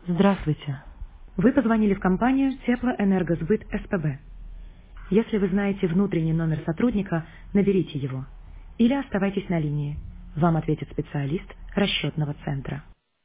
Здравствуйте. Вы позвонили в компанию Теплоэнергосбыт СПБ. Если вы знаете внутренний номер сотрудника, наберите его. Или оставайтесь на линии. Вам ответит специалист расчетного центра.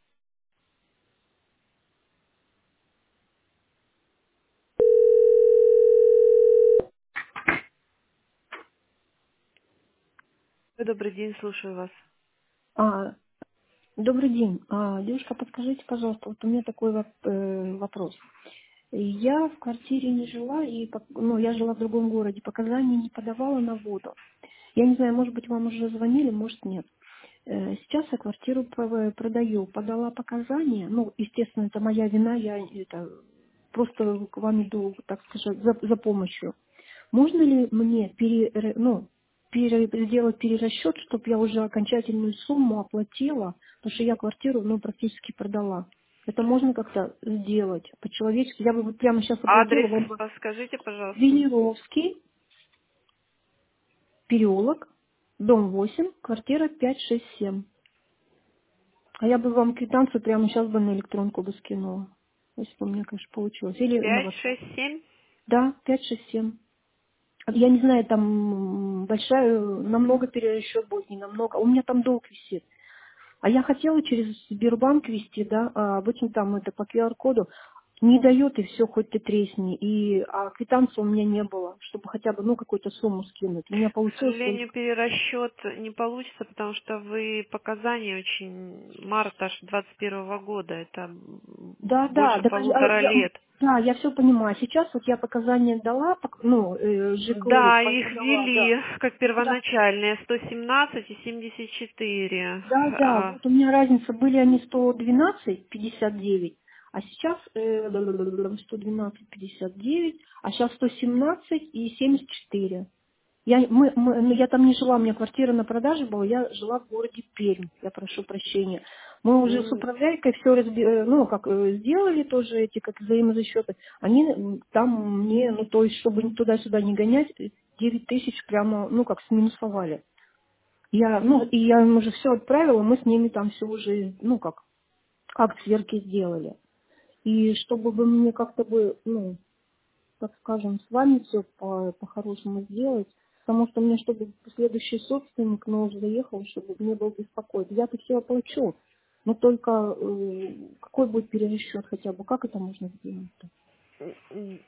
Добрый день, слушаю вас. А, добрый день. Девушка, подскажите, пожалуйста, вот у меня такой вопрос. Я в квартире не жила, я жила в другом городе, показания не подавала на воду. Я не знаю, может быть, вам уже звонили, может, нет. Сейчас я квартиру продаю, подала показания, ну, естественно, это моя вина, я это просто к вам иду, так сказать, за помощью. Можно ли мне сделать перерасчет, чтобы я уже окончательную сумму оплатила, потому что я квартиру, ну, практически продала. Это можно как-то сделать по-человечески. Я бы вот прямо сейчас оплатила Адрес вам бы подскажите, пожалуйста. Венеровский, переулок, дом 8, квартира 567. А я бы вам квитанцию прямо сейчас бы на электронку бы скинула. Если бы у меня, конечно, получилось. Или на Пять, WhatsApp. шесть, семь. Да, 567. Я не знаю, там большая, намного перерасчет будет, не намного. У меня там долг висит. А я хотела через Сбербанк вести, да, а обычно там это по QR-коду. Не дает, и все, хоть ты тресни. А квитанции у меня не было, чтобы хотя бы, ну, какую-то сумму скинуть. У меня К получилось сожалению, только... перерасчет не получится, потому что вы показания очень март аж 21 года. Это Да, да, больше полутора лет. да, я все понимаю. Сейчас вот я показания дала, ЖКУ Да, их подала, да. ввели как Да, первоначальные 117 и 74. да, да, вот у меня разница, были они 112,59, а сейчас 112,59, а сейчас 117,74. Ну, я там не жила, у меня квартира на продаже была, я жила в городе Пермь, я прошу прощения. Мы уже с М, управляйкой все сделали тоже эти как взаимозасчеты. Они там мне, ну то есть, чтобы туда-сюда не гонять, 9 тысяч прямо, ну как сминусовали. Я им уже все отправила, мы с ними там все уже, ну как, акт сверки сделали. И чтобы бы мне как-то бы, ну, так скажем, с вами все по-хорошему сделать, потому что мне, чтобы следующий собственник, но уже заехал, чтобы не был беспокоен. Я-то все оплачу, но только какой будет перерасчет хотя бы, как это можно сделать-то? м,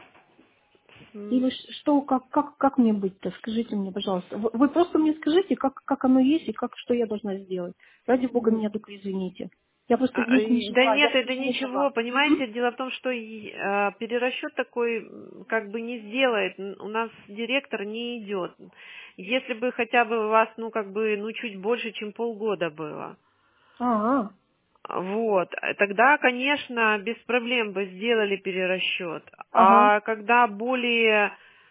м. Или что, как мне быть-то? Скажите мне, пожалуйста. Вы просто мне скажите, как оно есть и что я должна сделать. Ради бога, меня только извините. Я просто здесь не Да жила, я нет, в это Перми ничего, жила. Мгм. понимаете, дело в том, что перерасчет такой как бы не сделает, у нас директор не идет. Если бы хотя бы у вас, ну как бы, ну чуть больше, чем полгода было. А, Вот, тогда, конечно, без проблем бы сделали перерасчет. ага. А когда более,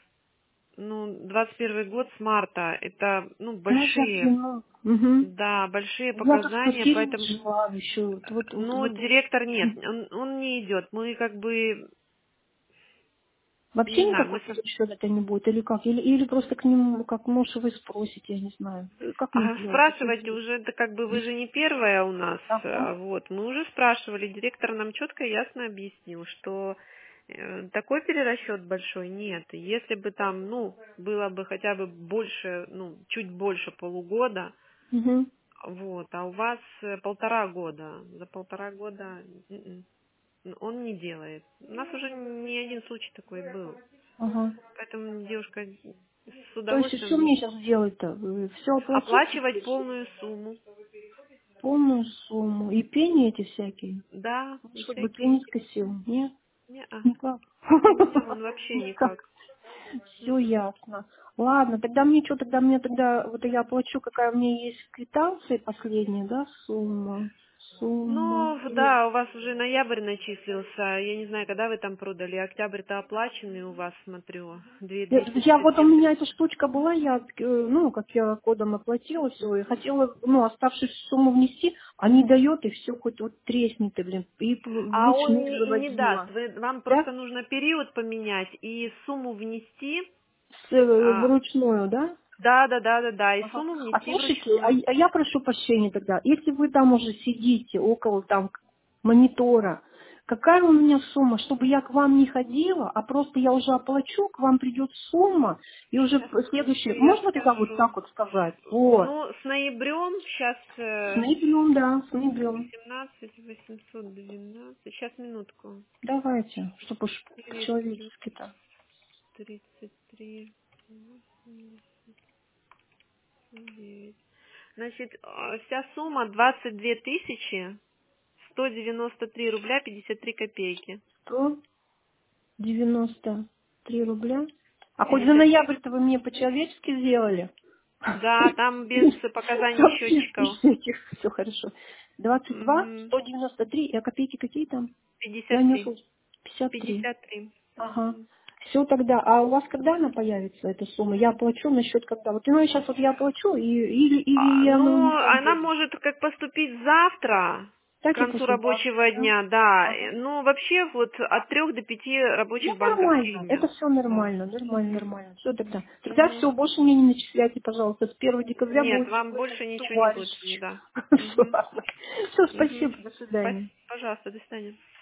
ну, 21 год с марта, это, ну, Ну, я большие, понимаю. Мгм. да, большие Я тут в показания, квартире не поэтому, жила еще. ну, Вот. директор нет, Мгм. он не идет. Мы как бы, Вообще не знаю, никакой перерасчет это не будет? Или как? Или просто к нему, как может, вы спросите, я не знаю. Как мне сделать? Что спрашивайте делать? уже, это как бы вы же не первая у нас, Ага. вот, мы уже спрашивали, директор нам четко и ясно объяснил, что такой перерасчет большой нет. Если бы там, ну, было бы хотя бы больше, ну, чуть больше полугода, Угу. вот, а у вас 1,5 года, за 1,5 года он не делает. У нас уже не один случай такой был. Ага. Поэтому девушка с То есть что мне удовольствием сейчас делать-то? Все оплатить оплачивать теперь? полную сумму. Полную сумму. И пени эти всякие? Да, Ну, и хоть бы всякие пени эти. скосил. Нет? Не-а. Никак. Пенсион вообще Никак. никак. Все ясно. Ладно, тогда мне что, тогда вот я оплачу, какая у меня есть квитанция последняя, да, сумма. Сумма. Ну, да, у вас уже ноябрь начислился. Я не знаю, когда вы там продали. Октябрь-то оплаченный у вас, смотрю. Две двести Я шестьдесят вот у семь меня эта тридцать. штучка была, ну, как я кодом оплатила все, и хотела, ну, оставшуюся сумму внести, а не дает, и все хоть вот треснет, и, блин, и А он вручную и не даст. заводила. Вам Да? просто нужно период поменять и сумму внести. А, Вручную, да? да, да, да, да, да. И Ага. сумму А внести слушайте, вручную. я прошу прощения тогда, если вы там уже сидите около там монитора, Какая у меня сумма, чтобы я к вам не ходила, а просто я уже оплачу, к вам придет сумма, и уже Сейчас следующее. я Можно тогда вот скажу. так вот сказать? Вот. Ну, с ноябрем сейчас С ноябрем, да, с ноябрем. 17 812. Сейчас минутку. Давайте, чтобы уж 4 по-человечески-то. 33 89. Значит, вся сумма 22 тысячи 193 рубля 53 копейки. 193 рубля. А хоть за 50. ноябрь-то вы мне по-человечески сделали? Да, там без показаний счетчиков. Все хорошо. 22, Мгм. 193, а копейки какие там? Я не 53. услышала. 53. 53. Ага. Мгм. Все тогда. А у вас когда она появится, эта сумма? Я оплачу на счет когда? Вот ну, сейчас вот я оплачу, или оно Ну, не она пойдет. может как поступить завтра, к Так и концу послезавтра, рабочего да? дня, да. Ага. Ну, вообще, вот от 3 до 5 Ну, рабочих банковских нормально. Это дня. все Да. нормально, нормально, Мгм. нормально. Все тогда. Тогда Мгм. все, больше мне не начисляйте, пожалуйста. С 1 декабря Нет, будете вам вы как больше ничего не будет, товарищ. да. Все, Мгм. ладно. Все, Мгм. спасибо, до свидания. Пожалуйста, до свидания.